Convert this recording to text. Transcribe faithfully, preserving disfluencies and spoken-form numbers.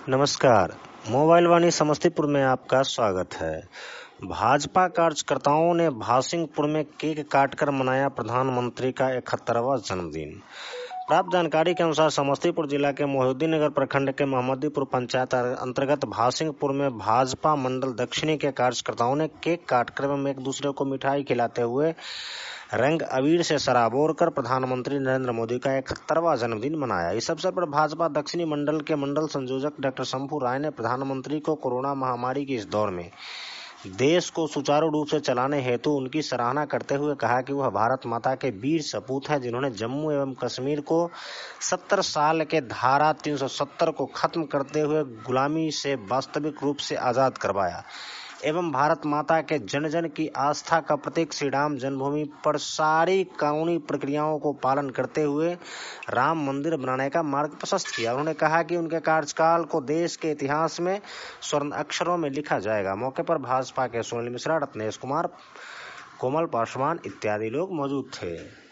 नमस्कार। मोबाइल वाणी समस्तीपुर में आपका स्वागत है। भाजपा कार्यकर्ताओं ने भासिंगपुर में केक काटकर मनाया प्रधानमंत्री का इकहत्तरवां जन्मदिन। प्राप्त जानकारी के अनुसार समस्तीपुर जिला के मोहिउद्दीननगर प्रखंड के मोहम्मदीपुर पंचायत अंतर्गत भासिंगपुर में भाजपा मंडल दक्षिणी के कार्यकर्ताओं ने केक काटकर एवं एक दूसरे को मिठाई खिलाते हुए रंग अबीर से सराबोर कर प्रधानमंत्री नरेंद्र मोदी का इकहत्तरवां जन्मदिन मनाया। इस अवसर पर भाजपा दक्षिणी मंडल के मंडल संयोजक डॉक्टर शंभू राय ने प्रधानमंत्री को कोरोना महामारी के इस दौर में देश को सुचारू रूप से चलाने हेतु उनकी सराहना करते हुए कहा कि वह भारत माता के वीर सपूत हैं, जिन्होंने जम्मू एवं कश्मीर को सत्तर साल के धारा तीन सौ सत्तर को खत्म करते हुए गुलामी से वास्तविक रूप से आजाद करवाया एवं भारत माता के जन जन की आस्था का प्रतीक श्री राम जन्मभूमि पर सारी कानूनी प्रक्रियाओं को पालन करते हुए राम मंदिर बनाने का मार्ग प्रशस्त किया। उन्होंने कहा कि उनके कार्यकाल को देश के इतिहास में स्वर्ण अक्षरों में लिखा जाएगा। मौके पर भाजपा के सुनील मिश्रा, रत्नेश कुमार, कोमल पासवान इत्यादि लोग मौजूद थे।